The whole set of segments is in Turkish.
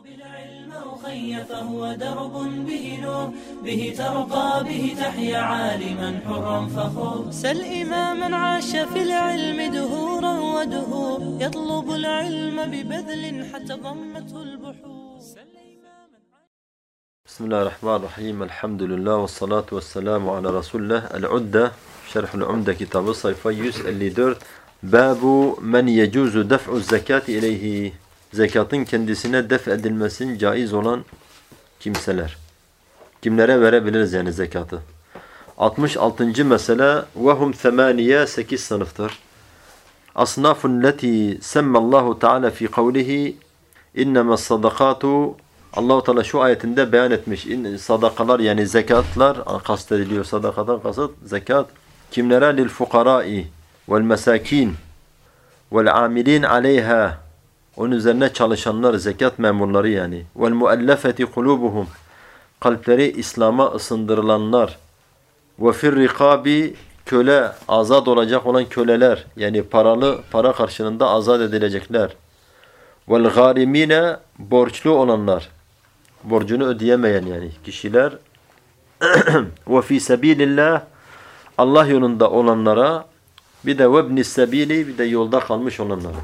بالعلم أخي فهو درب به نور به ترقى به تحيا عالما حرا فخور سل إماما عاش في العلم دهورا ودهور يطلب العلم ببذل حتى ضمته البحور. بسم الله الرحمن الرحيم. الحمد لله والصلاة والسلام على رسول الله. العدة شرح العمدة kitabı sayfa 154. Babu men yecuzu def'u zekat ileyhi. Zekatın kendisine def edilmesinin caiz olan kimseler. Kimlere verebiliriz yani zekatı? 66. mesele vehum 8 sınıftır. Asnafun leti semmallahu teala fi kavlihi innemes sadakatu. Allah-u Teala şu ayetinde beyan etmiş. Sadakalar yani zekatlar kastediliyor. Sadakadan kasıt zekat. Kimlere? Lil fukarai vel mesakin vel amilin aleyha. Onun üzerine çalışanlar, zekat memurları yani. Vel muallafeti kulubuhum. Kalpleri İslam'a ısındırılanlar. Ve fir rikabi köle, azad olacak olan köleler. Yani para karşılığında azad edilecekler. Vel garimine borçlu olanlar. Borcunu ödeyemeyen yani kişiler. Ve fi sabilillah Allah yolunda olanlara, bir de vebnis sabili, bir de yolda kalmış olanlara.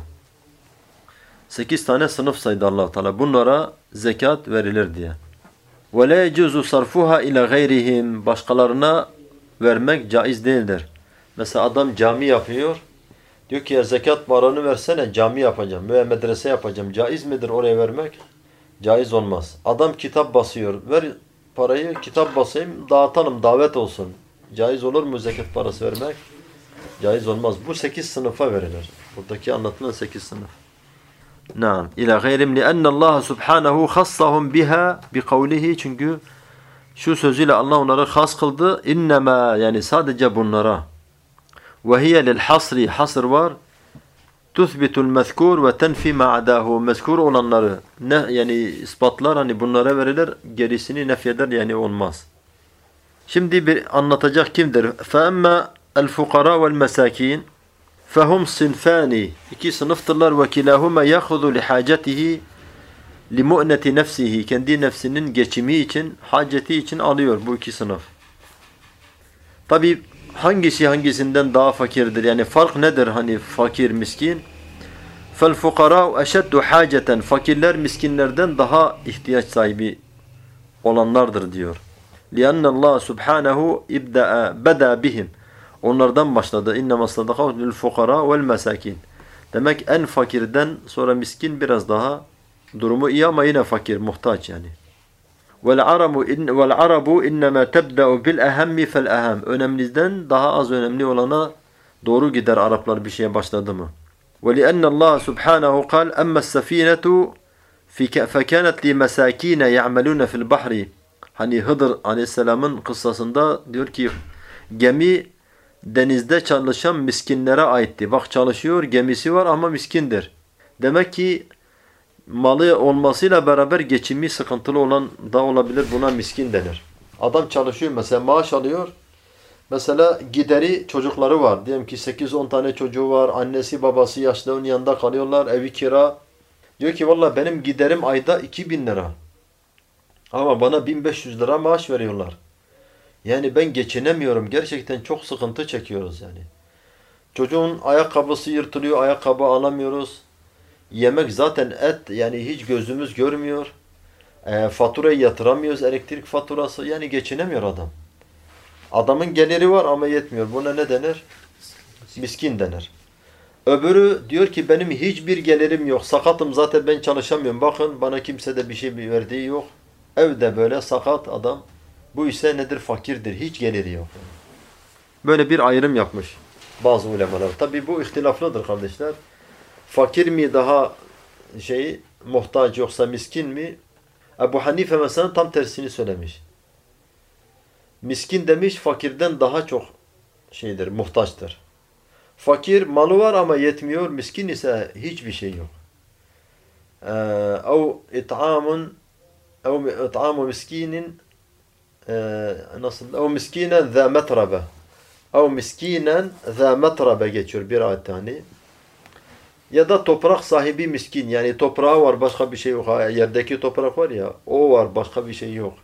8 tane sınıf saydı Allah Teala. Bunlara zekat verilir diye. Ve la yecuzu sarfuha ila gayrihim. Başkalarına vermek caiz değildir. Mesela adam cami yapıyor. Diyor ki ya zekat paranı versene, cami yapacağım veya medrese yapacağım. Caiz midir oraya vermek? Caiz olmaz. Adam kitap basıyor. Ver parayı, kitap basayım, dağıtalım, davet olsun. Caiz olur mu zekat parası vermek? Caiz olmaz. Bu 8 sınıfa verilir. Buradaki anlatılan 8 sınıf. Naam. İlâ gayrim li'enne Allah subhanahu khassahum biha bi kavlihi. Çünkü şu sözüyle Allah onları has kıldı. İnnemâ yani sadece bunlara. Ve hiye lil hasri. Hasr var. Tuthbitul mezkur ve tenfi ma'adahu. Mezkur olanları yani ispatlar, hani bunlara verilir. Gerisini nefyeder yani olmaz. Şimdi bir anlatacak kimdir? فَاَمَّا الْفُقَرَى وَالْمَسَاكِينَ فَهُمْ صِنْفَانِ. İki sınıftırlar. وَكِلَاهُمَا يَخُذُ لِحَاجَتِهِ لِمُؤْنَةِ nefsihi. Kendi nefsinin geçimi için, haceti için alıyor bu iki sınıf. Tabi hangisi hangisinden daha fakirdir? Yani fark nedir? Hani fakir, miskin. فَالْفُقَرَاءُ اَشَدُّ حَاجَةً. Fakirler miskinlerden daha ihtiyaç sahibi olanlardır diyor. لِأَنَّ اللّٰهَ سُبْحَانَهُ بَدَى بِهِمْ. Onlardan başladı. اِنَّمَا الصَّدَقَةُ لِلْفُقَرَاءِ وَالْمَسَاكِينَ. Demek en fakirden sonra miskin biraz daha durumu iyi ama yine fakir, muhtaç yani. وَالْعَرَبُ اِنَّمَا تَبْدَأُ بِالْأَهَمِّ فَالْأَهَمِ. Önemliden daha az önemli olana doğru gider Araplar bir şeye başladı mı. وَلِأَنَّ اللّٰهَ سُبْحَانَهُ قَالْ اَمَّا السَّف۪ينَةُ فَكَانَتْ لِمَسَاك۪ينَ يَعْمَلُونَ فِي الْبَحْرِ. Hani Hıdır Aleyhisselam'ın kıssasında diyor ki gemi denizde çalışan miskinlere aitti. Bak çalışıyor, gemisi var ama miskindir. Demek ki malı olmasıyla beraber geçimi sıkıntılı olan da olabilir. Buna miskin denir. Adam çalışıyor mesela, maaş alıyor. Mesela gideri çocukları var. Diyelim ki 8-10 tane çocuğu var. Annesi babası yaşlı, onun yanında kalıyorlar. Evi kira. Diyor ki vallahi benim giderim ayda 2000 lira. Ama bana 1500 lira maaş veriyorlar. Yani ben geçinemiyorum. Gerçekten çok sıkıntı çekiyoruz yani. Çocuğun ayakkabısı yırtılıyor. Ayakkabı alamıyoruz. Yemek zaten et. Yani hiç gözümüz görmüyor. Faturayı yatıramıyoruz. Elektrik faturası. Yani geçinemiyor adam. Adamın geliri var ama yetmiyor. Buna ne denir? Miskin denir. Öbürü diyor ki benim hiçbir gelirim yok. Sakatım zaten, ben çalışamıyorum. Bakın bana kimse de bir şey verdiği yok. Evde böyle sakat adam. Bu ise nedir? Fakirdir. Hiç geliri yok. Böyle bir ayrım yapmış bazı ulemalar. Tabi bu ihtilaflıdır kardeşler. Fakir mi daha muhtaç yoksa miskin mi? Ebu Hanife mesela tam tersini söylemiş. Miskin demiş fakirden daha çok muhtaçtır. Fakir malı var ama yetmiyor. Miskin ise hiçbir şey yok. İt'amu miskinin nasıl? O miskinen zâ metrabe. O miskinen zâ metrabe geçiyor bir ayet hani. Ya da toprak sahibi miskin. Yani toprağı var, başka bir şey yok. Yerdeki toprak var ya, o var, başka bir şey yok.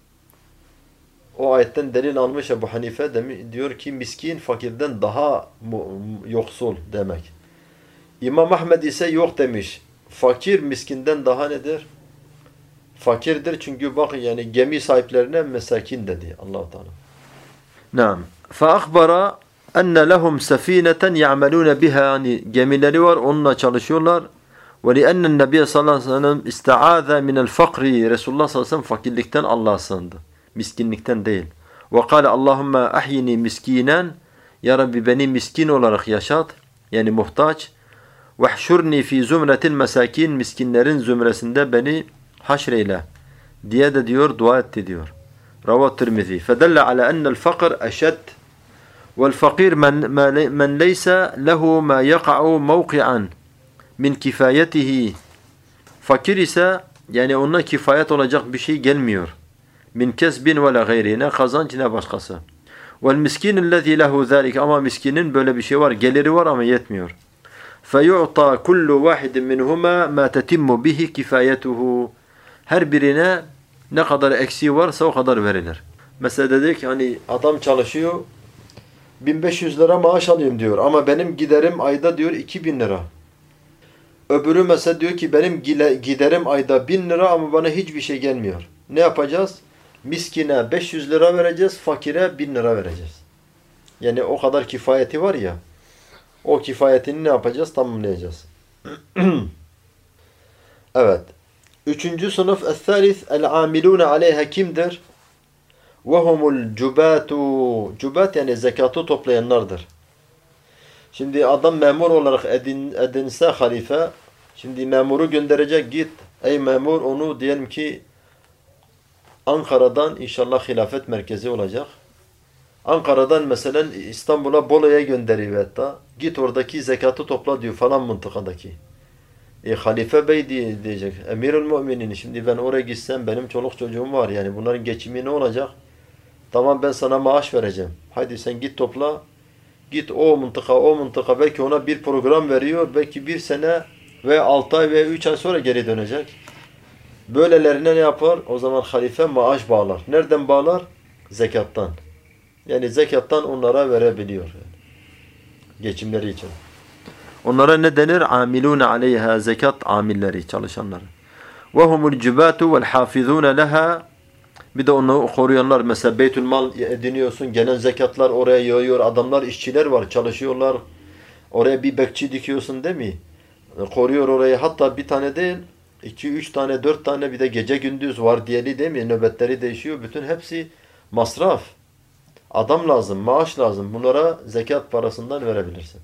O ayetten delil almış Ebu Hanife diyor ki miskin fakirden daha yoksul demek. İmam Ahmed ise yok demiş. Fakir miskinden daha nedir? Fakirdir çünkü bak yani gemi sahiplerine mesakin dedi Allah-u Teala. Naam. فَأَخْبَرَ اَنَّ لَهُمْ سَف۪ينَةً يَعْمَلُونَ بِهَا Yani gemileri var, onunla çalışıyorlar. وَلِأَنَّ النَّبِيَ sallallahu aleyhi ve sellem اِسْتَعَاذَ مِنَ الْفَقْرِ Resulullah sallallahu aleyhi ve sellem fakirlikten Allah'a sığındı. Miskinlikten değil. وَقَالَ اللّٰهُمَّ اَحْيِنِي مِسْك۪ينًا Ya Rabbi beni miskin olarak yaşat. Yani muhtaç. وَحْشُرْنِي ف۪ي زُمْرَةِ الْمَسَاك۪ينَ Miskinlerin zümresinde beni haşreyle diye de diyor, dua etti diyor. Ravat Tirmizi. فَدَلَّ عَلَى أَنَّ الْفَقْرَ أَشَدْ وَالْفَقِيرُ مَنْ لَيْسَ لَهُ مَا يَقَعُ مَوْقِعًا مِنْ كِفَايَتِهِ Fakir ise yani ona kifayet olacak bir şey gelmiyor. Min kesbin ve la gayri. Ne kazanç ne başkası. Vel miskinellezî lehu zâlik. Ama miskinin böyle bir şey var. Geliri var ama yetmiyor. Feyu'ta kullu vahidin minhuma ma tetimmu bihi kifayetuhu. Her birine ne kadar eksiği varsa o kadar verilir. Mesela dedik hani adam çalışıyor 1500 lira maaş alayım diyor ama benim giderim ayda diyor 2000 lira. Öbürü mesela diyor ki benim giderim ayda 1000 lira ama bana hiçbir şey gelmiyor. Ne yapacağız? Miskine 500 lira vereceğiz, fakire 1000 lira vereceğiz. Yani o kadar kifayeti var ya, o kifayetini ne yapacağız? Tamamlayacağız. Evet. Üçüncü sınıf el-thalith el-amilûne aleyha kimdir? وَهُمُ الْجُبَاتُ Cubat yani zekatı toplayanlardır. Şimdi adam memur olarak edinse halife, şimdi memuru gönderecek git. Ey memur onu diyelim ki Ankara'dan inşallah hilafet merkezi olacak. Ankara'dan mesela İstanbul'a Bolu'ya gönderiyor hatta. Git oradaki zekatı topla diyor falan mıntıkadaki. Halife Bey diyecek. Emirül Müminin şimdi ben oraya gitsem benim çoluk çocuğum var yani bunların geçimi ne olacak? Tamam ben sana maaş vereceğim. Haydi sen git topla. Git o mıntıka belki ona bir program veriyor. Belki bir sene ve 6 ay ve 3 ay sonra geri dönecek. Böylelerine ne yapar? O zaman halife maaş bağlar. Nereden bağlar? Zekattan. Yani zekattan onlara verebiliyor. Yani. Geçimleri için. Onlara ne denir? Amilûne aleyha zekat amilleri, çalışanları. وَهُمُ الْجُبَاتُ وَالْحَافِظُونَ لَهَا Bir de onu koruyanlar. Mesela Beytülmal ediniyorsun. Gelen zekatlar oraya yağıyor. Adamlar, işçiler var. Çalışıyorlar. Oraya bir bekçi dikiyorsun değil mi? Koruyor orayı. Hatta bir tane değil. 2, 3 tane, 4 tane bir de gece gündüz var diyeli değil mi? Nöbetleri değişiyor. Bütün hepsi masraf. Adam lazım, maaş lazım. Bunlara zekat parasından verebilirsin.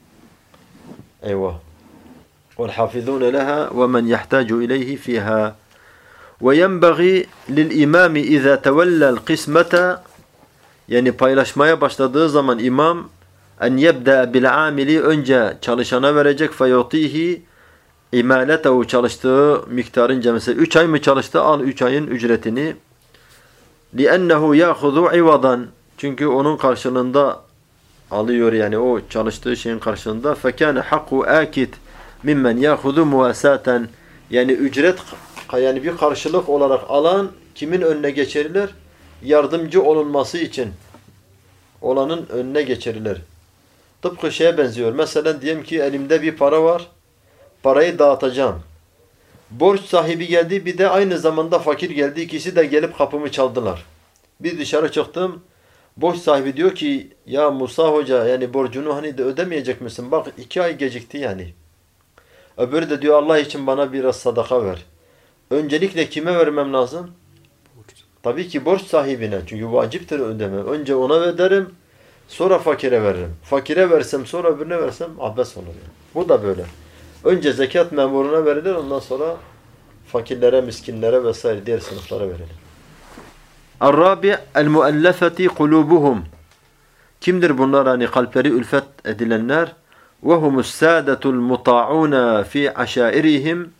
Eyvah. وَالْحَافِظُونَ لَهَا وَمَنْ يَحْتَاجُ إِلَيْهِ فِيهَا وَيَنْبَغِي لِلْإِمَامِ إِذَا تَوَلَّى الْقِسْمَةَ Yani paylaşmaya başladığı zaman imam en yebda bil amili önce çalışana verecek feyutihi imaletehu çalıştığı miktarınca mesela 3 ay mı çalıştı al 3 ayın ücretini li'ennehu ya'khuzu ivadan çünkü onun karşılığında alıyor yani o çalıştığı şeyin karşılığında fekâne hakku akit mimmen ya'khuzu muvasaten yani ücret yani bir karşılık olarak alan kimin önüne geçirilir? Yardımcı olunması için olanın önüne geçirilir. Tıpkı şeye benziyor. Mesela diyelim ki elimde bir para var. Parayı dağıtacağım. Borç sahibi geldi bir de aynı zamanda fakir geldi. İkisi de gelip kapımı çaldılar. Bir dışarı çıktım. Borç sahibi diyor ki ya Musa Hoca yani borcunu hani de ödemeyecek misin? Bak 2 ay gecikti yani. Öbürü de diyor Allah için bana biraz sadaka ver. Öncelikle kime vermem lazım? Tabii ki borç sahibine. Çünkü vaciptir ödeme. Önce ona öderim. Sonra fakire veririm. Fakire versem sonra öbürüne versem abes olur. Yani. Bu da böyle. Önce zekat memuruna verilir. Ondan sonra fakirlere, miskinlere vesaire diğer sınıflara verilir. Ar-rabi' el-muallafati kulubuhum. Kimdir bunlar? Hani kalpleri ülfet edilenler. Ve humus-sâdetul muta'ûne fi aşairihim.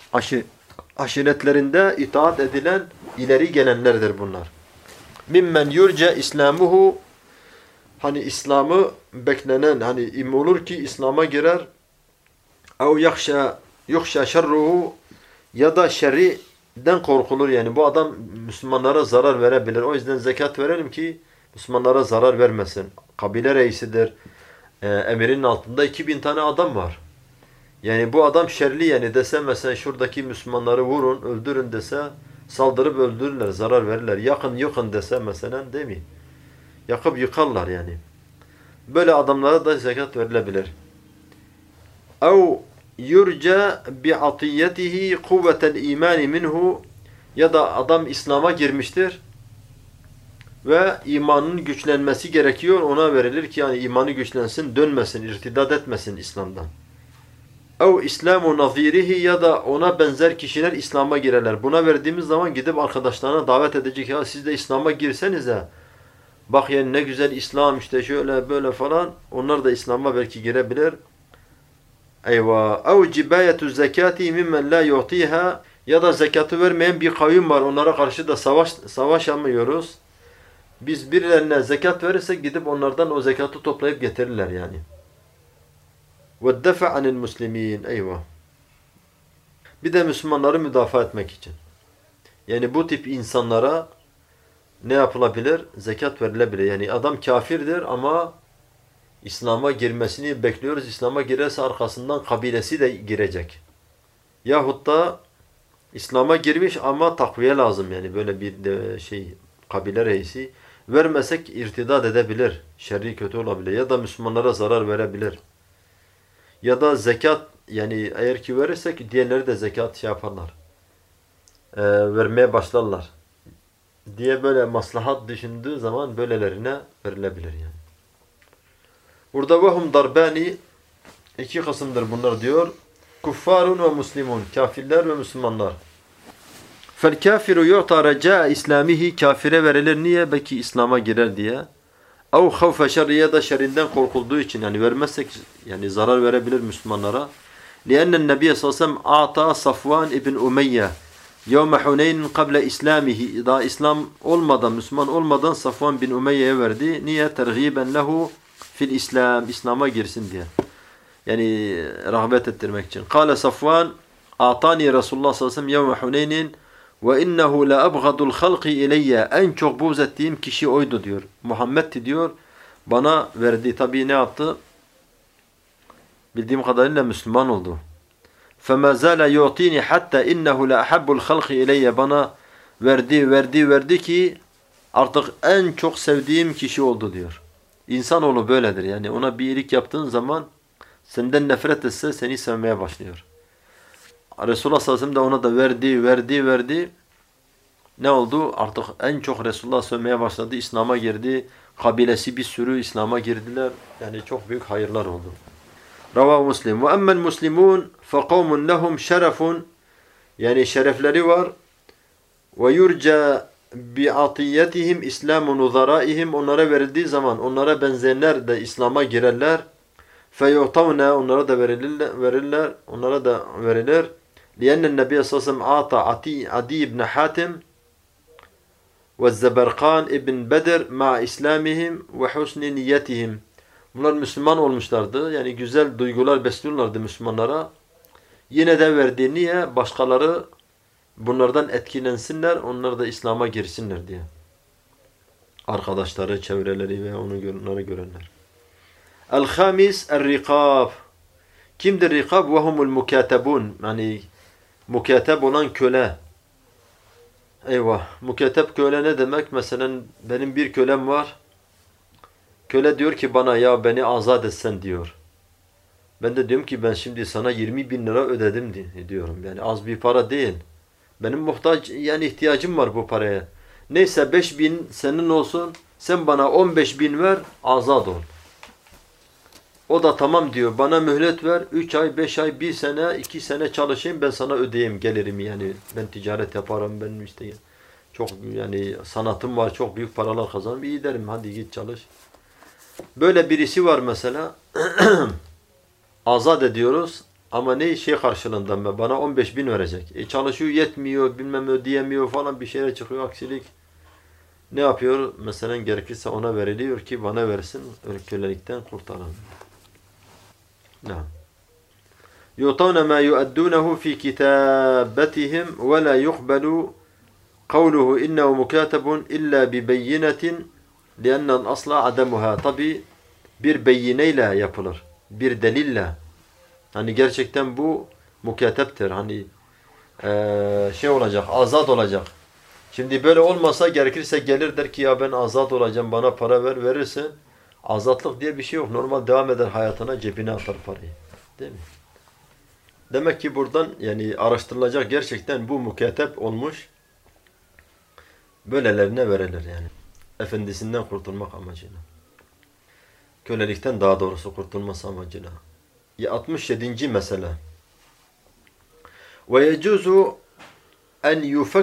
Aşiretlerinde itaat edilen ileri gelenlerdir bunlar. Mimmen yurca islamuhu hani İslam'ı beklenen hani olur ki İslam'a girer ev yuhşa şerruhu ya da şerriden korkulur yani bu adam Müslümanlara zarar verebilir. O yüzden zekat verelim ki Müslümanlara zarar vermesin. Kabile reisidir. Emirinin altında 2000 tane adam var. Yani bu adam şerli yani dese mesela şuradaki Müslümanları vurun, öldürün dese saldırıp öldürürler, zarar verirler. Yakın yıkın dese mesela değil mi? Yakıp yıkarlar yani. Böyle adamlara da zekat verilebilir. اَوْ يُرْجَى بِعَطِيَّتِهِ قُوَّةَ الْا۪يمَانِ minhu ya da adam İslam'a girmiştir ve imanın güçlenmesi gerekiyor. Ona verilir ki yani imanı güçlensin, dönmesin, irtidat etmesin İslam'dan. اَوْ İslamu nazirihi ya da ona benzer kişiler İslam'a girerler. Buna verdiğimiz zaman gidip arkadaşlarına davet edecek. Ya siz de İslam'a girsenize. Bak yani ne güzel İslam işte şöyle böyle falan. Onlar da İslam'a belki girebilir. Eyvah. اَوْ جِبَايَةُ الزَّكَاتِ مِمَّنْ لَا يُعْطِيهَا ya da zekatı vermeyen bir kavim var. Onlara karşı da savaşamıyoruz. Biz birilerine zekat verirsek gidip onlardan o zekatı toplayıp getirirler yani. وَالدَّفَعَ عَنِ الْمُسْلِمِينَ Eyvah. Bir de Müslümanları müdafaa etmek için. Yani bu tip insanlara ne yapılabilir? Zekat verilebilir. Yani adam kafirdir ama İslam'a girmesini bekliyoruz. İslam'a girerse arkasından kabilesi de girecek. Yahut da İslam'a girmiş ama takviye lazım yani böyle bir kabile reisi. Vermesek irtidat edebilir. Şerri kötü olabilir. Ya da Müslümanlara zarar verebilir. Ya da zekat yani eğer ki verirsek diğerleri de zekat yaparlar. Vermeye başlarlar. Diye böyle maslahat düşündüğü zaman böylelerine verilebilir yani. Burada vahum darbani iki kısımdır bunlar diyor. Kuffarun ve muslimun. Kafirler ve Müslümanlar. Fel kafiru yu'ta reca'a islamihi kafire verilir niye? Belki İslam'a girer diye. Ev havfe şerri ya da şerrinden korkulduğu için yani vermezsek yani zarar verebilir Müslümanlara. Li'ennen Nebiye sallallahu aleyhi ve sellem a'ta Safvan ibn Umeyye yevme Huneyn kable islamihi daha İslam olmadan Müslüman olmadan Safvan bin Umeyye'ye verdi. Niye? Tergiben lehu fil İslam. İslam'a girsin diye. Yani rağbet ettirmek için. Kale Safvan a'tani Resulullah sallallahu aleyhi ve sellem yevme Huneynin ve innehu la abghadul halqi ileyye en çok buğz ettiğim kişi oydu diyor. Muhammed'ti diyor. Bana verdi. Tabii ne yaptı? Bildiğim kadarıyla Müslüman oldu. فَمَا زَالَ يُعْطِينِ حَتَّى اِنَّهُ لَاَحَبُّ الْخَلْقِ اِلَيَّ bana verdi ki artık en çok sevdiğim kişi oldu diyor. İnsanoğlu böyledir. Yani ona bir iyilik yaptığın zaman senden nefret etse seni sevmeye başlıyor. Resulullah sallallahu aleyhi ve sellem de ona da verdi. Ne oldu? Artık en çok Resulullah sevmeye başladı. İslam'a girdi. Kabilesi bir sürü İslam'a girdiler. Yani çok büyük hayırlar oldu. Ravahu Muslim. Ve emmel muslimun fekavmun lehum şerefun yani şerefleri var. Ve yurca bi'atiyetihim islamu nuzaraihim onlara verildiği zaman onlara benzeyenler de İslam'a girerler. Feyu'tavne onlara da verilir. Liyennen Nebiye sallallahu aleyhi ve sellem ata Adi ibn Hatim ve Zeberkan ibn Bedir ma islamihim ve husni niyetihim. Bunlar Müslüman olmuşlardı. Yani güzel duygular besliyorlardı Müslümanlara. Yine de verdiği niye? Başkaları bunlardan etkilensinler, onlar da İslam'a girsinler diye. Arkadaşları, çevreleri ve onları görenler. El-Hamis el-Rikab. Kimdir rikab? Vehumul mukatebun. Yani mukateb olan köle. Eyvah. Mukateb köle ne demek? Mesela benim bir kölem var. Köle diyor ki bana ya beni azat etsen diyor. Ben de diyorum ki ben şimdi sana 20.000 lira ödedim diyorum. Yani az bir para değil. Benim ihtiyacım var bu paraya. Neyse 5.000 senin olsun. Sen bana 15.000 ver azat ol. O da tamam diyor. Bana mühlet ver. 3 ay, 5 ay, 1 sene, 2 sene çalışayım. Ben sana ödeyeyim gelirimi yani. Ben ticaret yaparım. Benim işte çok yani sanatım var. Çok büyük paralar kazanırım. İyi derim hadi git çalış. Böyle birisi var mesela. Azat ediyoruz. Ama ne karşılığında bana 15.000 verecek. Çalışıyor yetmiyor. Bilmem ödeyemiyor falan bir şeyler çıkıyor aksilik. Ne yapıyor? Mesela gerekirse ona veriliyor ki bana versin. Kölelikten kurtaralım. يُعْطَوْنَ مَا يُؤَدُّونَهُ فِي كِتَابَتِهِمْ وَلَا يُقْبَلُ قَوْلُهُ إِنَّهُ مُكَاتَبٌ إِلَّا بِبَيِّنَةٍ لِأَنَّ الْأَصْلَ عَدَمُهَا. Tabi bir beyineyle yapılır. Bir delille. Hani gerçekten bu mukateptir. Hani şey olacak, azat olacak. Şimdi böyle olmasa gerekirse gelir der ki ya ben azat olacağım, bana para ver, verirsin. Azatlık diye bir şey yok. Normal devam eder hayatına, cebine atar parayı. Değil mi? Demek ki buradan yani araştırılacak, gerçekten bu mukatep olmuş. Böylelerine verilir yani. Efendisinden kurtulmak amacıyla. Kölelikten daha doğrusu kurtulması amacıyla. 67. mesele. Ve yecuzu en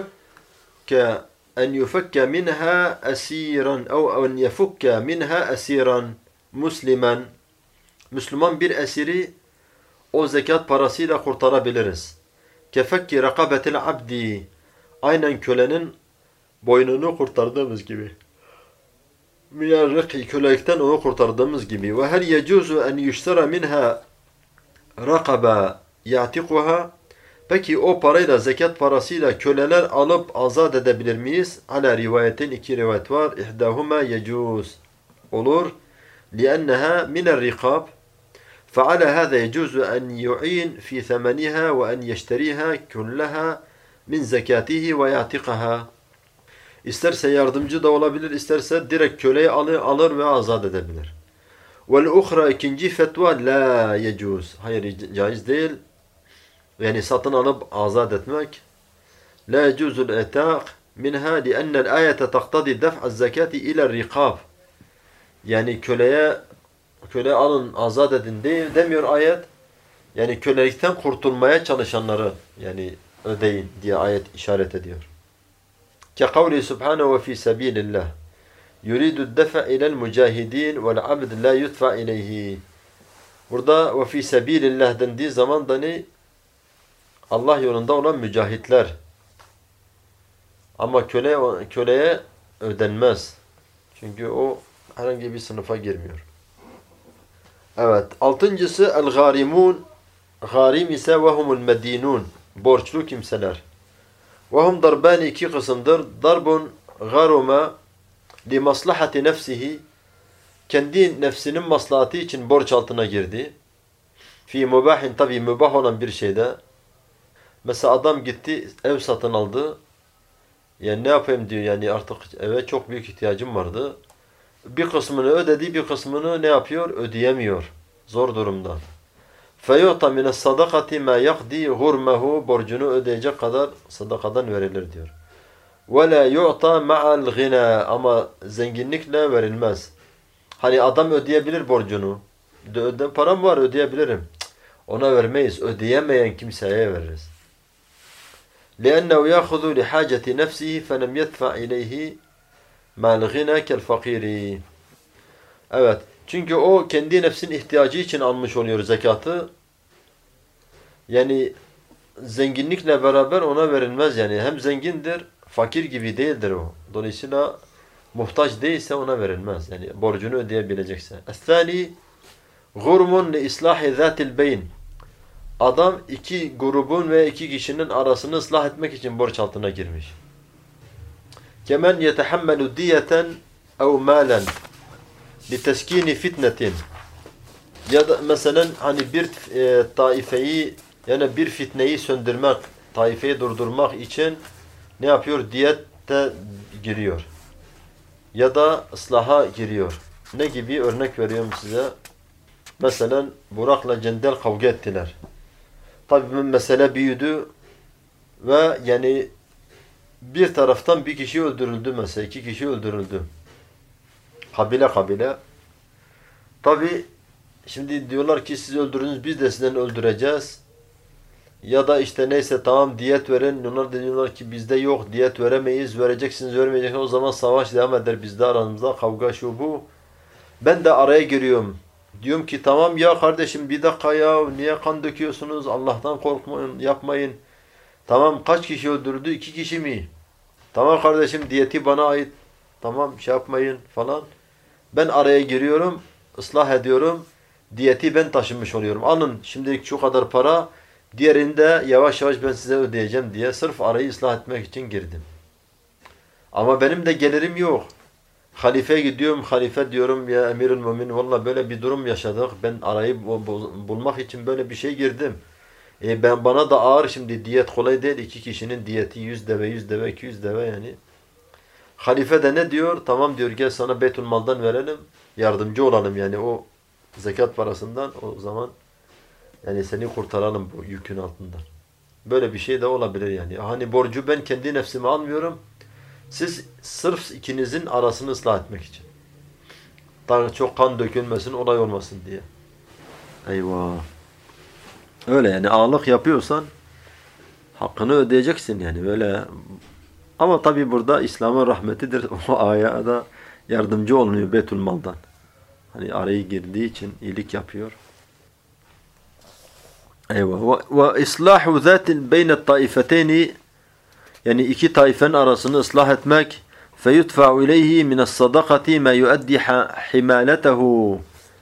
yufekka minha esiran ev en yefukka minha esiran Müslüman. Müslüman bir esiri o zekat parasıyla kurtarabiliriz. Kefekki rakabetil abdi. Aynen kölenin boynunu kurtardığımız gibi. Minel kölelikten onu kurtardığımız gibi. Ve hel yecuzu en yüştera minha rakaba ya'tikuha. Peki o parayla, zekat parasıyla köleler alıp azat edebilir miyiz? Ala rivayetin, iki rivayet var. İhdahuma yecuz. Olur. لأنها من الرقاب فعلى هذا يجوز أن يعين في ثمنها وأن يشتريها كلها من زكاته ويعتقها. İsterse yardımcı da olabilir, isterse direkt köleyi alır ve azat edebilir. وَالْاُخْرَى ikinci fetva la yecuz. Hayır, caiz değil. Yani satın alıp azat etmek. La yecuzul etaq minha li'ennel ayete taktadi def'az zekati ila rikab. Yani köle alın, azat edin değil demiyor ayet. Yani kölelikten kurtulmaya çalışanları yani ödeyin diye ayet işaret ediyor. Ki kavli subhanahu ve fi sabilillah. Yuridu defa ila'l mücahidin ve'l abd la yudfa ileyhi. Burada ve fi sabilillah dendiği zaman da ne? Allah yolunda olan mücahitler. Ama köleye ödenmez. Çünkü o herhangi bir sınıfa girmiyor. Evet. Altıncısı el-garimun. Garim ise vehumul medinun. Borçlu kimseler. Vehum darbani, iki kısımdır. Darbun garuma li maslahati nefsihi. Kendi nefsinin maslahatı için borç altına girdi. Fi mubahin, tabi mübah olan bir şeyde. Mesela adam gitti, ev satın aldı. Yani ne yapayım diyor, yani artık eve çok büyük ihtiyacım vardı. Bir kısmını ödedi, bir kısmını ne yapıyor? Ödeyemiyor. Zor durumda. فَيُعْطَ مِنَ الصَّدَقَةِ مَا يَقْدِي غُرْمَهُ. Borcunu ödeyecek kadar sadakadan verilir diyor. وَلَا يُعْطَى مَعَ الْغِنَى. Ama zenginlikle verilmez. Hani adam ödeyebilir borcunu. Param var, ödeyebilirim. Ona vermeyiz. Ödeyemeyen kimseye veririz. لِأَنَّهُ يَأْخُذُ لِحَاجَةِ نَفْسِهِ فَلَمْ يَدْفَعْ إِلَيْهِ مَا الْغِنَى كَالْفَقِيرِ. Evet. Çünkü o kendi nefsinin ihtiyacı için almış oluyor zekatı. Yani zenginlikle beraber ona verilmez yani. Hem zengindir, fakir gibi değildir o. Dolayısıyla muhtaç değilse ona verilmez. Yani borcunu ödeyebilecekse. Es-thani gurmun li islahi zatil beyn. Adam iki grubun ve iki kişinin arasını ıslah etmek için borç altına girmiş. Kemen yetehammelu diyeten ev malen li teskini fitnetin. Ya da mesela hani bir taifeyi, yani bir fitneyi söndürmek, taifeyi durdurmak için ne yapıyor? Diyette giriyor. Ya da ıslaha giriyor. Ne gibi? Örnek veriyorum size. Mesela Burak'la Cendel kavga ettiler. Tabi mesele büyüdü ve yani bir taraftan bir kişi öldürüldü mesela, iki kişi öldürüldü. Kabile. Tabi şimdi diyorlar ki siz öldürdünüz, biz de sizden öldüreceğiz. Ya da işte neyse tamam diyet verin. Onlar da diyorlar ki bizde yok, diyet veremeyiz, vereceksiniz, vermeyeceksiniz. O zaman savaş devam eder bizde aramızda, kavga şu bu. Ben de araya giriyorum. Diyorum ki tamam ya kardeşim bir dakika ya, niye kan döküyorsunuz? Allah'tan korkmayın, yapmayın. Tamam kaç kişi öldürdü? 2 kişi mi? Tamam kardeşim diyeti bana ait. Tamam şey yapmayın falan. Ben araya giriyorum, ıslah ediyorum. diyeti ben taşımış oluyorum. Alın şimdilik şu kadar para, diğerini de yavaş yavaş ben size ödeyeceğim diye sırf arayı ıslah etmek için girdim. Ama benim de gelirim yok. Halifeye gidiyorum, halife diyorum ya Emirül Mümin, valla böyle bir durum yaşadık. Ben arayı bulmak için böyle bir şey girdim. Bana da ağır şimdi, diyet kolay değil. 2 kişinin diyeti 100 deve, 100 deve, 200 deve yani. Halife de ne diyor? Tamam diyor, gel sana Beytülmal'dan verelim. Yardımcı olalım yani o zekat parasından, o zaman yani seni kurtaralım bu yükün altından. Böyle bir şey de olabilir yani. Hani borcu ben kendi nefsime almıyorum. Siz sırf ikinizin arasını ıslah etmek için. Daha çok kan dökülmesin, olay olmasın diye. Eyvah. Öyle yani, ağalık yapıyorsan hakkını ödeyeceksin yani böyle. Ama tabi burada İslam'ın rahmetidir. O aya da yardımcı olmuyor Beytülmal'dan. Hani arayı girdiği için iyilik yapıyor. Eyvah. Ve islahu zatin beyne taifeteyni, yani iki taifenin arasını ıslah etmek. Feyudfa'u ileyhi mine's sadakati ma yuaddi himaletehu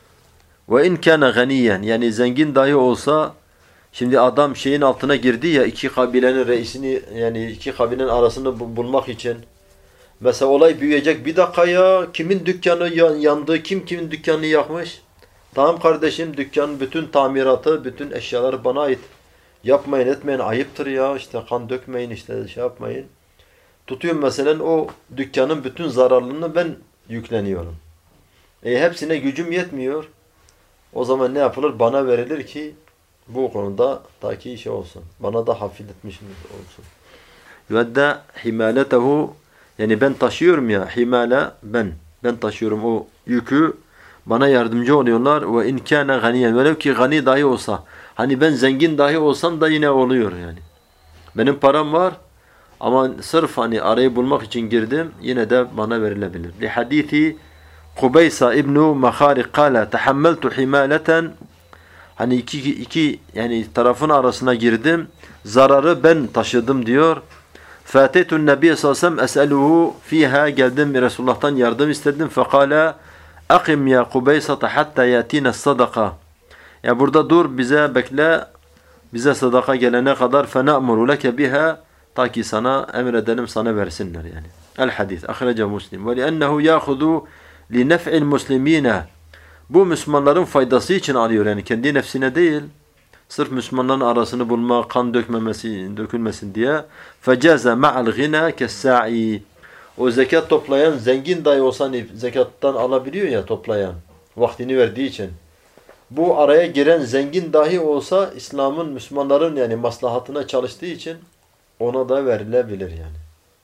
ve in kana ganiyen, yani zengin dahi olsa, şimdi adam şeyin altına girdi ya, iki kabilenin reisini, yani iki kabilenin arasını bulmak için. Mesela olay büyüyecek, bir dakika ya, kimin dükkanı yandı, kimin dükkanını yakmış? Tamam kardeşim, dükkanın bütün tamiratı, bütün eşyaları bana ait. Yapmayın etmeyin, ayıptır ya, işte kan dökmeyin, işte şey yapmayın. Tutuyorum mesela o dükkanın bütün zararlarını ben yükleniyorum. Hepsine gücüm yetmiyor. O zaman ne yapılır? Bana verilir ki bu konuda taki şey olsun. Bana da hafifletmişim olsun. Yuadda himaletehu, yani ben taşıyorum ya, himale ben taşıyorum o yükü, bana yardımcı oluyorlar. Ve in kana ganiyen, velev ki gani dahi olsa, hani ben zengin dahi olsam da yine oluyor yani. Benim param var ama sırf hani arayı bulmak için girdim, yine de bana verilebilir. Li hadisi Kubeysa İbnu Makharik kâle tehammeltu himaleten, hani iki yani tarafın arasına girdim, zararı ben taşıdım diyor. Fâtetun Nebiye sallallahu aleyhi ve sellem es'eluhu fiha, geldim Resulullah'tan yardım istedim. Fekâle akim ya Kubeysata hatta yatine sadaka, ya burada dur, bize bekle, bize sadaka gelene kadar, fena'muru leke biha, ta ki sana emredelim, sana versinler yani. El hadis ahrece Müslim. Ve li'ennehu ya'khudu li nef'il muslimine, bu Müslümanların faydası için alıyor yani, kendi nefsine değil. Sırf Müslümanların arasını bulma, kan dökülmesin diye. Fecaze ma'al gina kes-sa'i, o zekat toplayan zengin dahi olsa zekattan alabiliyor ya, toplayan, vaktini verdiği için. Bu araya giren zengin dahi olsa, İslam'ın, Müslümanların yani maslahatına çalıştığı için ona da verilebilir yani.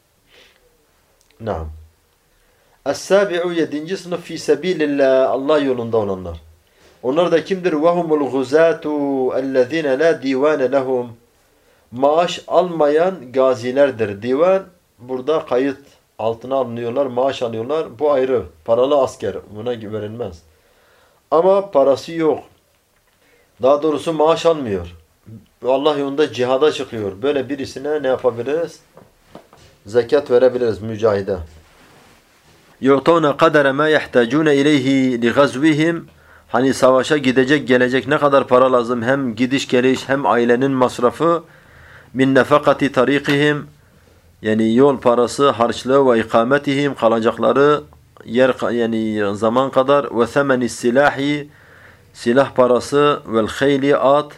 Naam. Es-sabi'u, 7. sınıf, fi sebilillah, Allah yolunda olanlar. Onlar da kimdir? وَهُمُ الْغُزَاتُ اَلَّذ۪ينَ لَا دِيوَانَ لَهُمْ, maaş almayan gazilerdir. Divan, burada kayıt altına alınıyorlar, maaş alıyorlar. Bu ayrı. Paralı asker, buna verilmez. Ama parası yok. Daha doğrusu maaş almıyor. Allah yolunda cihada çıkıyor. Böyle birisine ne yapabiliriz? Zekat verebiliriz, mücahide. يُعْطَوْنَ قَدَرَ مَا يَحْتَاجُونَ اِلَيْهِ لِغَزْوِهِمْ, hani savaşa gidecek gelecek ne kadar para lazım, hem gidiş geliş hem ailenin masrafı. Min nefakati tarikihim, yani yol parası, harçlığı, ve ikametihim, kalacakları yer yani zaman kadar, ve semeni silahi, silah parası, vel khayli, at,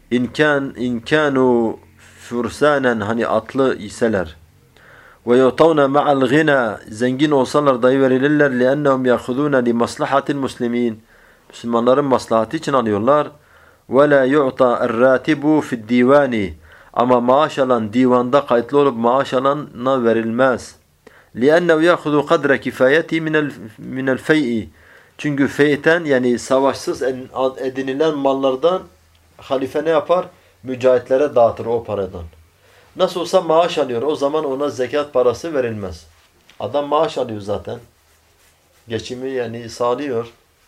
inkanu fursanen, hani atlı iseler. Ve yutavna ma'al gina, zengin olsalar dahi verilirler. Li'ennehum ya'khuduna li maslahatil muslimin, Müslümanların maslahatı için alıyorlar. Ve la yu'ta er-ratibu fi'd divani, ama maaş alan, divanda kayıtlı olup maaş alana verilmez. لِأَنَّهُ يَأْخُذُ قَدْرَ كِفَايَتِهِ مِنَ الْفَيْءِ, çünkü feyten yani savaşsız edinilen mallardan halife ne yapar? Mücahitlere dağıtır o paradan. Nasıl olsa maaş alıyor, o zaman ona zekat parası verilmez. Adam maaş alıyor zaten. Geçimi yani sağlıyor.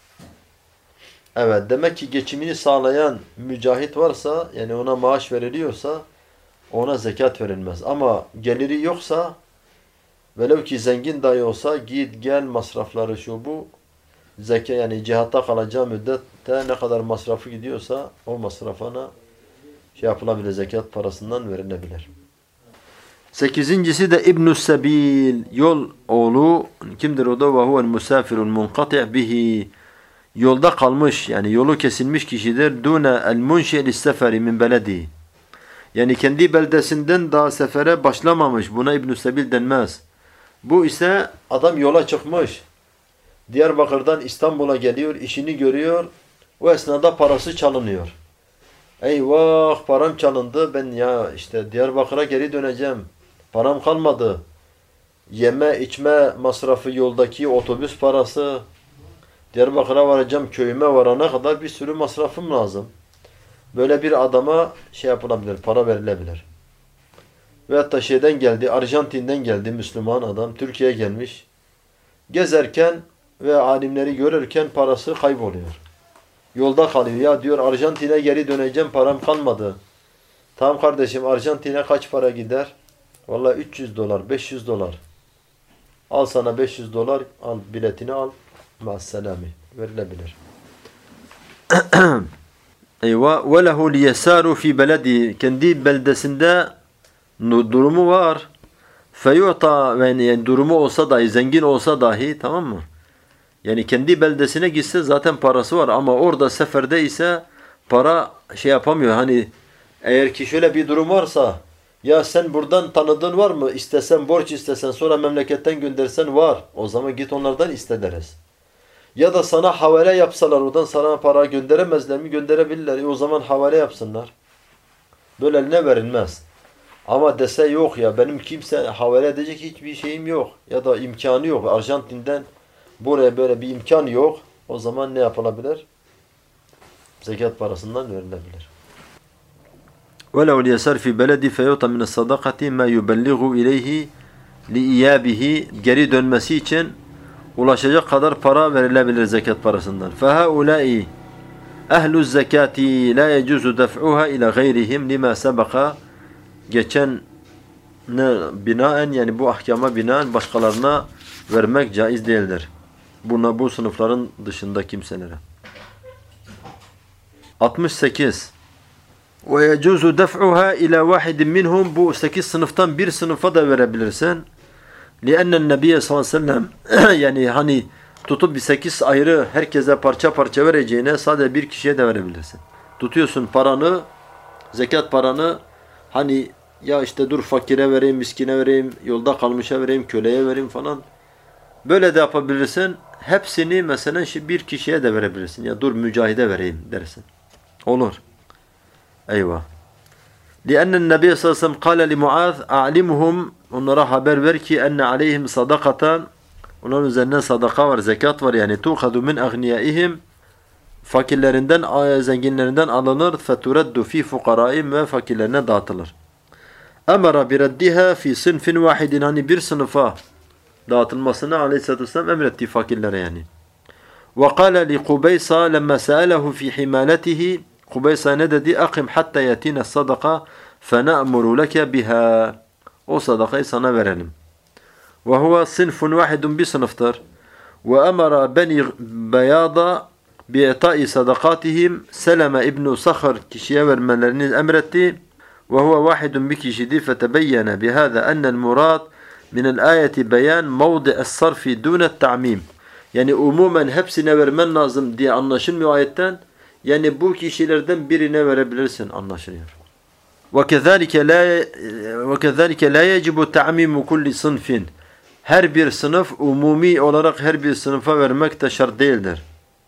Evet, demek ki geçimini sağlayan mücahit varsa, yani ona maaş veriliyorsa, ona zekat verilmez. Ama geliri yoksa, velev ki zengin dahi olsa, git gel masrafları şu bu, zekat yani cihatta kalacağı müddet ne kadar masrafı gidiyorsa o masrafına şey yapılabilir, zekat parasından verilebilir. Sekizincisi de İbn-i Sebil, yol oğlu. Kimdir o da? Ve huvel musafirul munkati' bihi. Yolda kalmış, yani yolu kesilmiş kişidir. Dune el munşi lis-seferi min beledi. Yani kendi beldesinden daha sefere başlamamış. Buna İbn-i Sebil denmez. Bu ise adam yola çıkmış. Diyarbakır'dan İstanbul'a geliyor, işini görüyor. O esnada parası çalınıyor. Eyvah, param çalındı. Ben ya işte Diyarbakır'a geri döneceğim. Param kalmadı. Yeme içme masrafı, yoldaki otobüs parası. Diyarbakır'a varacağım, köyüme varana kadar bir sürü masrafım lazım. Böyle bir adama şey yapılabilir, para verilebilir. Veyahut da şeyden geldi, Arjantin'den geldi Müslüman adam, Türkiye'ye gelmiş. Gezerken ve alimleri görürken parası kayboluyor. Yolda kalıyor. Ya diyor Arjantin'e geri döneceğim, param kalmadı. Tamam kardeşim, Arjantin'e kaç para gider? Vallahi 300 dolar, 500 dolar. Al sana 500 dolar, al biletini al. Ma'asselami. Verilebilir. Eyvah. Ve lehu liyesaru fi beledi. Kendi beldesinde durumu var. Feyu'ta, yani durumu olsa dahi, zengin olsa dahi, tamam mı? Yani kendi beldesine gitse zaten parası var ama orada seferde ise para şey yapamıyor. Hani eğer ki şöyle bir durum varsa, ya sen buradan tanıdığın var mı? İstesen, borç istesen, sonra memleketten göndersen var. O zaman git onlardan iste deriz. Ya da sana havale yapsalar, oradan sana para gönderemezler mi? Gönderebilirler. O zaman havale yapsınlar. Böyle ne verilmez. Ama dese yok ya, benim kimse havale edecek hiçbir şeyim yok. Ya da imkanı yok. Arjantin'den buraya böyle bir imkan yok. O zaman ne yapılabilir? Zekat parasından verilebilir. وَلَوْ لِيَسَرْ فِي بَلَدِ فَيُوْتَ مِنَ الصَّدَقَةِ مَا يُبَلِّغُ إِلَيْهِ لِإِيَابِهِ. Geri dönmesi için ulaşacak kadar para verilebilir zekat parasından. فَهَؤُلَاءِ اَهْلُ الزَّكَاةِ لَا يَجُزُ دَفْعُهَا إِلَى غَيْرِهِمْ لِمَا سَبَقَ. Geçen binaen, yani bu ahkama binaen başkalarına vermek caiz değildir. Bu sınıfların dışında kimselere. 68. وَيَجُوزُ دَفْعُهَا اِلَى وَاحِدٍ مِّنْهُمْ. Bu 8 sınıftan bir sınıfa da verebilirsin. لِأَنَّ النَّبِيَ sallallahu aleyhi ve sellem yani hani tutup bir 8 ayrı herkese parça parça vereceğine sadece bir kişiye de verebilirsin. Tutuyorsun paranı, zekat paranı, hani ya işte dur fakire vereyim, miskine vereyim, yolda kalmışa vereyim, köleye vereyim falan. Böyle de yapabilirsin. Hepsini mesela bir kişiye de verebilirsin. Ya dur mücahide vereyim dersin. Olur. Eyvah. لِأَنَّ النَّبِيَ sallallahu aleyhi ve sellem قَالَ لِمُعَاذ اَعْلِمُهُمْ. Onlara haber ver ki enne aleyhim sadakatan. Onların üzerine sadaka var, zekat var. Yani tu'khadu min aghniyaihim. Fakirlerinden, zenginlerinden alınır. فَتُرَدُّ فِي فُقَرَائِمْ. Ve fakirlerine dağıtılır. اَمَرَ بِرَدِّهَا فِي صِنْفٍ وَاحِدٍ. Hani bir sınıfa dağıtılmasını aleyhissalatü vesselam emretti fakirlere yani. وَقَالَ لِقُبَيْسَ لَمَّا سَأَلَهُ فِي حِمَالَتِهِ. Kubeysa ne dedi? اَقِمْ حَتَّى يَتِينَ الصَّدَقَ فَنَأْمُرُ لَكَ بِهَا. O sadakayı sana verelim. وَهُوَ صِنْفٌ وَاحِدٌ bir sınıftır. وَأَمَرَ بَنِي بَيَاضَ بِاِعْطَاءِ صَدَقَاتِهِمْ. Seleme İbn-i Sakhar kişiye vermelerini emretti. وَهُوَ وَاحِدٌ bir kişiydi. فَتَبَيَّنَ بِهَذَا أَنَّ الْمُرَادِ مِنَ الْآيَةِ بَيَانْ مَوْضِعَ الصَّرْفِ دُونَ التَّعْمِيمِ. Yani umumen hepsine vermen lazım diye anlaşılmıyor ayetten. Yani bu kişilerden birine verebilirsin anlaşılıyor. وَكَذَٰلِكَ لَا يَجِبُ تَعْمِيمُ كُلِّ صِنْفٍ. Her bir sınıf, umumi olarak her bir sınıfa vermek de şart değildir.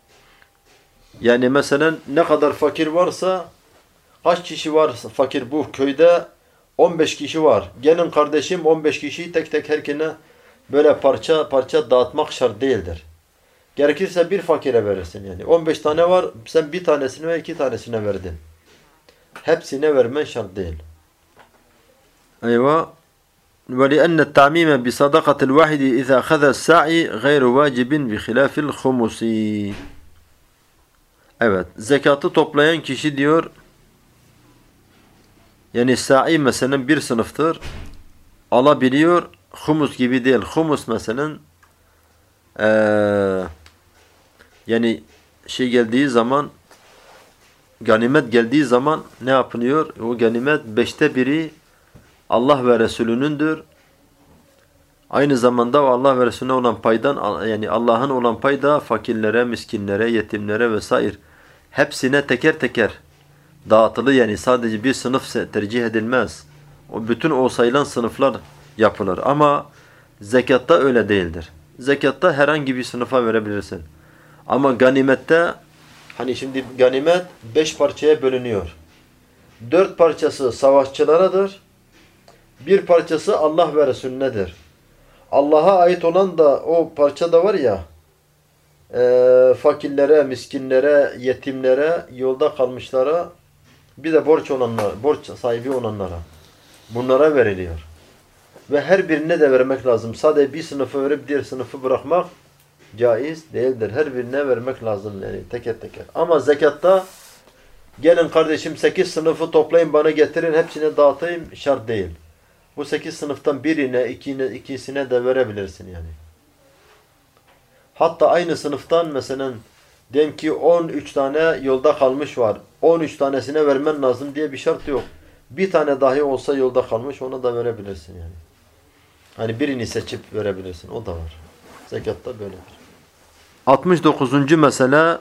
Yani mesela ne kadar fakir varsa, kaç kişi var fakir bu köyde? 15 kişi var. Gelin kardeşim 15 kişiyi tek tek herkine böyle parça parça dağıtmak şart değildir. Gerekirse bir fakire verirsin yani. 15 tane var, sen bir tanesine ve 2 tanesine verdin. Hepsine vermen şart değil. Eyvah. وَلِأَنَّ التَّعْمِيمَ بِصَدَقَةِ الْوَاحِدِ إِذَا خَذَ السَّعِي غَيْرُ وَاجِبٍ بِخِلَافِ الْخُمُسِ. Evet. Zekatı toplayan kişi diyor, yani sa'i mesela bir sınıftır. Alabiliyor. Humus gibi değil. Humus mesela yani şey geldiği zaman, ganimet geldiği zaman ne yapılıyor? O ganimet 1/5 Allah ve Resulünündür. Aynı zamanda o Allah ve Resulüne olan paydan, yani Allah'ın olan payda fakirlere, miskinlere, yetimlere vesaire hepsine teker teker dağıtılır. Yani sadece bir sınıf tercih edilmez. O bütün o sayılan sınıflar yapılır. Ama zekatta öyle değildir. Zekatta herhangi bir sınıfa verebilirsin. Ama ganimette, hani şimdi ganimet 5 parçaya bölünüyor. 4 parçası savaşçılarıdır. 1 parçası Allah ve Resulünedir. Allah'a ait olan da o parça da var ya, fakirlere, miskinlere, yetimlere, yolda kalmışlara, bir de borç sahibi olanlara. Bunlara veriliyor. Ve her birine de vermek lazım. Sadece bir sınıfı verip diğer sınıfı bırakmak caiz değildir. Her birine vermek lazım yani teker teker. Ama zekatta gelin kardeşim 8 sınıfı toplayın bana getirin hepsine dağıtayım şart değil. Bu 8 sınıftan birine, ikisine de verebilirsin yani. Hatta aynı sınıftan mesela diyelim ki 13 tane yolda kalmış var. 13 tanesine vermen lazım diye bir şart yok. Bir tane dahi olsa yolda kalmış ona da verebilirsin yani. Hani birini seçip verebilirsin. O da var. Zekatta böyledir. 69. mesele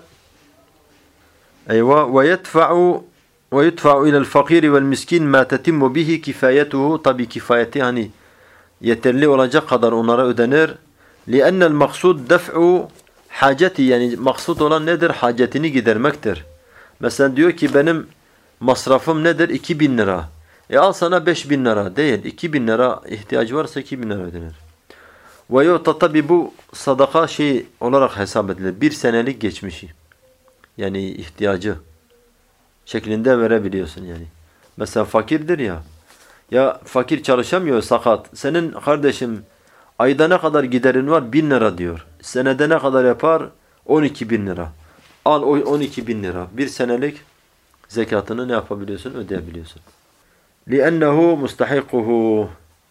ve yedfa'u ila'l fakir ve'l miskin ma tetimmu bihi kifayetuhu, tabi kifayeti hani yeterli olacak kadar onlara ödenir. لِأَنَّ الْمَقْصُودُ دَفْعُ haceti, yani maksud olan nedir? Hacetini gidermektir. Mesela diyor ki benim masrafım nedir? 2000 lira. Al sana 5000 lira. Değil. 2000 lira ihtiyacı varsa 2000 lira ödenir. Ve yoksa tabi bu sadaka şey olarak hesap edilir. 1 senelik geçmişi. Yani ihtiyacı şeklinde verebiliyorsun yani. Mesela fakirdir ya. Ya fakir çalışamıyor, sakat. Senin kardeşim ayda ne kadar giderin var? 1000 lira diyor. Senede ne kadar yapar? 12.000 lira. Al o 12.000 lira. 1 senelik zekatını ne yapabiliyorsun? Ödeyebiliyorsun. لِأَنَّهُ مُسْتَحِقُهُ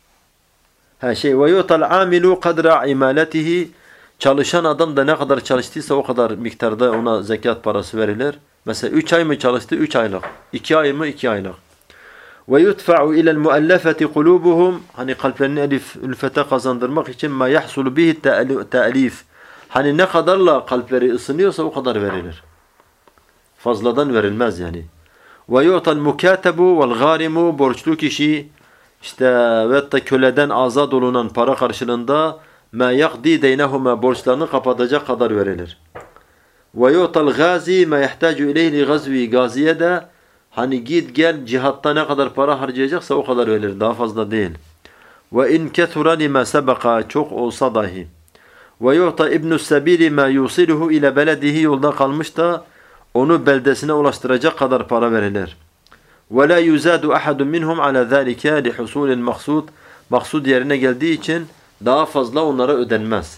وَيُؤْتَى الْعَامِلُ قَدْرَ عِمَالَتِهِ Çalışan adam da ne kadar çalıştıysa o kadar miktarda ona zekat parası verilir. Mesela 3 ay mı çalıştı? 3 aylık. 2 ay mı? 2 aylık. وَيُدْفَعُ اِلَى الْمُؤَلَّفَةِ قُلُوبُهُمْ Hani kalplerini ülfete kazandırmak için مَا يَحْصُلُ بِهِ التَّأْلِيفِ Hani ne kadarla kalpleri ısınıyorsa o kadar verilir. Fazladan verilmez yani. وَيُعْتَ الْمُكَاتَبُ وَالْغَارِمُ Borçlu kişi işte ve da köleden azat olunan para karşılığında مَا يَقْدِي دَيْنَهُمَا Borçlarını kapatacak kadar verilir. وَيُعْتَ الْغَازِي مَا يَحْتَاجُ اِلَيْهِ لِغَزْوِي Gaziye de hani git gel cihatta ne kadar para harcayacaksa o kadar verilir. Daha fazla değil. وَاِنْ كَثُرَ لِمَا سَبَقَ Çok olsa dahi. وَيُعْتَ اِبْنُ السَّبِيلِ مَا يُوصِلُهُ اِلَى بَلَدِهِ Yolda kalmış da onu beldesine ulaştıracak kadar para verilir. وَلَا يُزَادُ أَحَدٌ مِنْهُمْ عَلَى ذَٰلِكَ لِحُصُولِ الْمَقْصُودِ Maksud yerine geldiği için daha fazla onlara ödenmez.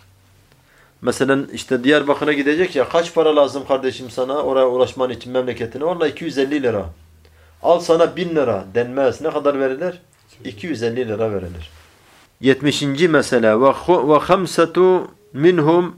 Mesela işte Diyarbakır'a gidecek ya, kaç para lazım kardeşim sana oraya ulaşman için memleketine? Vallahi 250 lira. Al sana 1000 lira denmez. Ne kadar verilir? 250 lira verilir. 70. mesele ve hamsetu minhum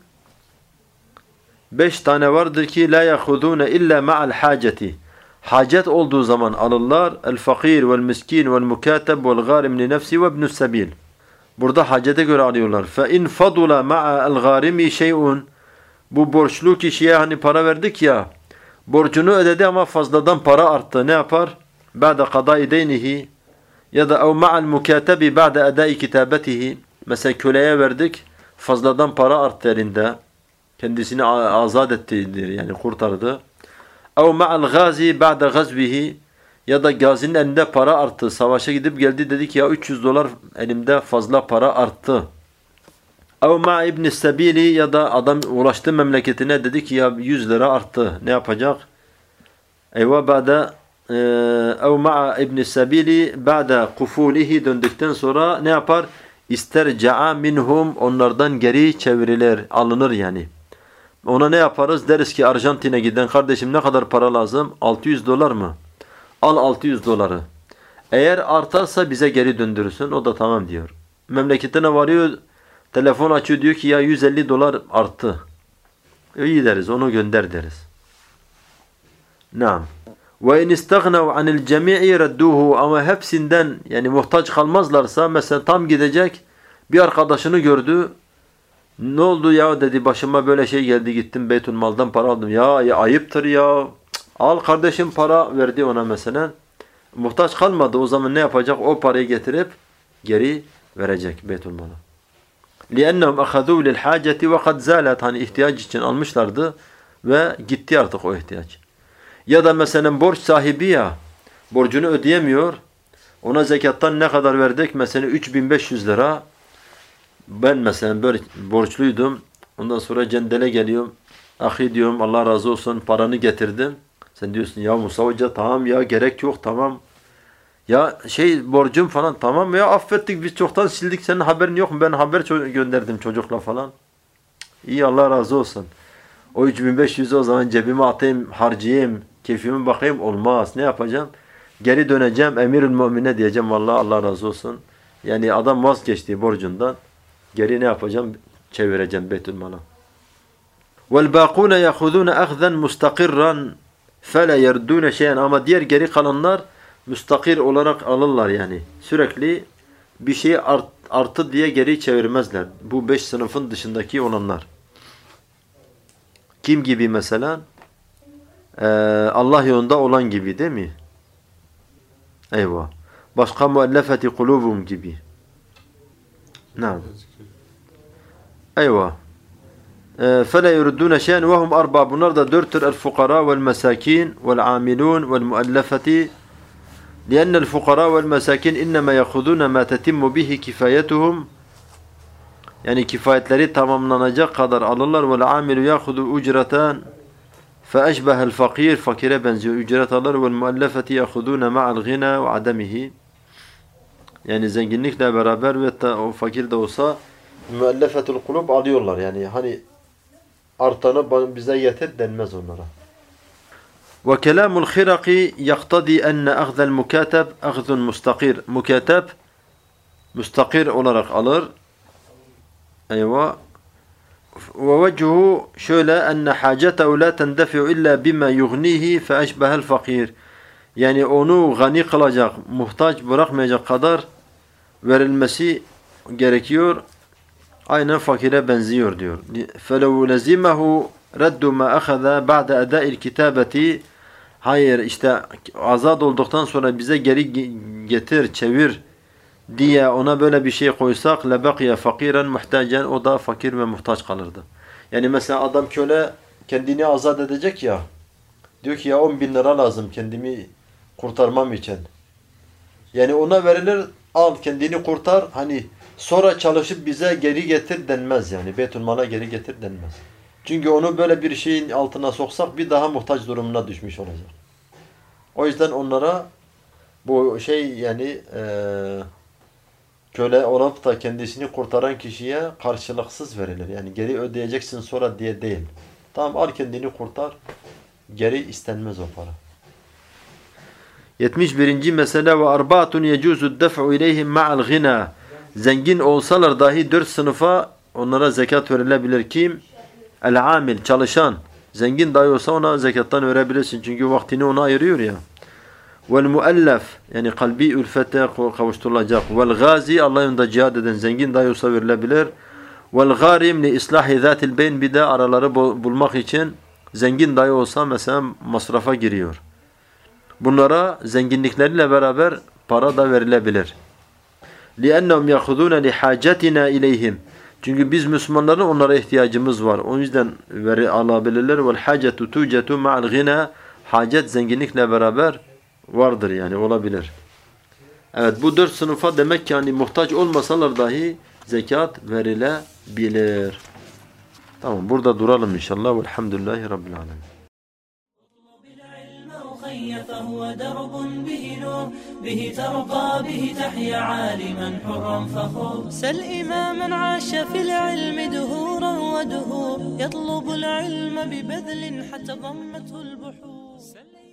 5 tane vardır ki la yahudune illa ma'al haceti. Hacet olduğu zaman alırlar. El fakir vel miskin vel mukateb vel garim li nefsi ve ibnus sebil. Burada hacete göre alıyorlar. Fe in fadula ma'a el garimi şey'un. Bu borçlu kişiye hani para verdik ya, borcunu ödedi ama fazladan para arttı. Ne yapar? Ba'de qada'i deynihi ya da ma'al mukatebi ba'de adai kitabetihi. Mesela köleye verdik, fazladan para arttı elinde. Kendisini azat ettidir yani kurtardı. Ev ma'al gazi ba'de gazvihi ya da gazinin elinde para arttı. Savaşa gidip geldi, dedi ki ya 300 dolar elimde fazla para arttı. Ev ma'a ibn sabili ya da adam ulaştı memleketine, dedi ki ya 100 lira arttı. Ne yapacak? Eyva ba'de ev ma'a ibn sabili ba'de kufulihi döndükten sonra ne yapar? İsterca'a minhum onlardan geri çevrilir, alınır yani. Ona ne yaparız? Deriz ki Arjantin'e giden kardeşim ne kadar para lazım? 600 dolar mı? Al 600 doları. Eğer artarsa bize geri döndürürsün. O da tamam diyor. Memleketine varıyor, telefon açıyor, diyor ki ya 150 dolar arttı. İyi deriz, onu gönder deriz. Naam. Ve in istagnav anil cemii radduhu, ama hepsinden yani muhtaç kalmazlarsa, mesela tam gidecek bir arkadaşını gördü. Ne oldu ya dedi, başıma böyle şey geldi, gittim Beytülmal'dan para aldım. Ya ayıptır ya. Al kardeşim, para verdi ona mesela. Muhtaç kalmadı, o zaman ne yapacak? O parayı getirip geri verecek Beytülmal'a. لِأَنَّهُمْ أَخَذُوا لِلْحَاجَةِ وَقَدْ زَالَتْ, hani ihtiyaç için almışlardı ve gitti artık o ihtiyaç. Ya da mesela borç sahibi ya, borcunu ödeyemiyor. Ona zekattan ne kadar verdik? Mesela 3500 lira. Ben mesela böyle borçluydum. Ondan sonra cendele geliyorum. Ahi diyorum, Allah razı olsun, paranı getirdim. Sen diyorsun ya Musa Hoca, tamam ya, gerek yok, tamam. Ya borcum falan, tamam ya, affettik biz, çoktan sildik, senin haberin yok mu? Ben haber gönderdim çocukla falan. İyi, Allah razı olsun. O 3500'ü o zaman cebime atayım, harcayayım, keyfime bakayım, olmaz. Ne yapacağım? Geri döneceğim, emirül mümine diyeceğim, vallahi Allah razı olsun. Yani adam vazgeçti borcundan. Geri ne yapacağım? Çevireceğim Beytülmal'a. وَالْبَاقُونَ يَخُذُونَ أَخْذًا مُسْتَقِرًّا فَلَا يَرْدُونَ شَيْئًا, ama diğer geri kalanlar müstakir olarak alırlar yani. Sürekli bir şey artı diye geri çevirmezler. Bu 5 sınıfın dışındaki olanlar. Kim gibi mesela? Allah yolunda olan gibi değil mi? Eyvah. Başka muallefeti kulubum gibi. Naam. Eyvah. فَلَا يُرُدُّونَ شَيْئًا وَهُمْ أَرْبَعٌ, bunlar da dörttür. الْفُقَرَاءُ وَالْمَسَاكِينُ وَالْعَامِلُونَ وَالْمُؤَلَّفَةِ لِأَنَّ الْفُقَرَاءُ وَالْمَسَاكِينَ إِنَّمَا يَأْخُذُونَ مَا تَتِمُّ بِهِ كِفَايَتُهُمْ, yani kifayetleri tamamlanacak kadar alırlar. وَالْعَامِلُ يَأْخُذُ اُجْرَةً فَأَشْبَهَ الْفَقِيرِ, fakire benziyor, ücret alır. وَالْمُؤَلَّفَةِ يَأْخُذُونَ مَعَ الْغِنَى وَعَدَمِهِ, yani zenginlikle beraber ve o fakir de olsa müellefetul kulub alıyorlar. Yani hani artanı bize yeter denmez onlara. Ve kelamul khiraqi yaktadi enne akhzal mukatab akhzun mustakir. Mukatab mustakir olarak alır. Eyvah. Ve vecehu şöyle, enne hacetehu la tendefi'u illa bima yughnihi fe eşbehel fakir. Yani onu gani kılacak, muhtaç bırakmayacak kadar verilmesi gerekiyor. Aynen fakire benziyor diyor. فَلَوْ لَزِمَهُ رَدُّ مَا أَخَذَ بَعْدَ اَدَاءِ الْكِتَابَةِ, hayır işte azat olduktan sonra bize geri getir, çevir diye ona böyle bir şey koysak, لَبَقِيَ فَقِيرًا مُحْتَاجًا, o da fakir ve muhtaç kalırdı. Yani mesela adam köle kendini azat edecek ya, diyor ki ya 10.000 lira lazım kendimi kurtarmam için. Yani ona verilir, al kendini kurtar, hani sonra çalışıp bize geri getir denmez yani. Beytülmal'a geri getir denmez. Çünkü onu böyle bir şeyin altına soksak bir daha muhtaç durumuna düşmüş olacak. O yüzden onlara bu yani köle olup da kendisini kurtaran kişiye karşılıksız verilir. Yani geri ödeyeceksin sonra diye değil. Tamam, al kendini kurtar, geri istenmez o para. 71. mesele ve arbaatun yecuzu def'u ileyhim ma'al ghina. Zengin olsalar dahi 4 sınıfa onlara zekat verilebilir. Kim? El-amil, çalışan. Zengin dahi olsa ona zekattan verebilirsin. Çünkü vaktini ona ayırıyor ya. Vel-muellef, yani kalbi ülfete kavuşturulacak. Vel-gazi, Allah yolunda cihad eden zengin dahi olsa verilebilir. Vel-garim li islahi zatil beyn, bir de araları bulmak için zengin dahi olsa mesela masrafa giriyor. Bunlara zenginlikleriyle beraber para da verilebilir. لِأَنَّهُمْ يَخُذُونَ لِحَاجَتِنَا اِلَيْهِمْ, çünkü biz Müslümanların onlara ihtiyacımız var. O yüzden alabilirler. وَالْحَاجَةُ تُوجَةُ مَعَ الْغِنَى, hacet zenginlikle beraber vardır yani, olabilir. Evet, bu 4 sınıfa demek ki yani muhtaç olmasalar dahi zekat verilebilir. Tamam, burada duralım inşallah. Velhamdülillahi Rabbil alemin. فهو درب به نور به ترقى به تحيا عالما حرا فخور سل إماما عاش في العلم دهورا ودهور يطلب العلم ببذل حتى ضمته البحور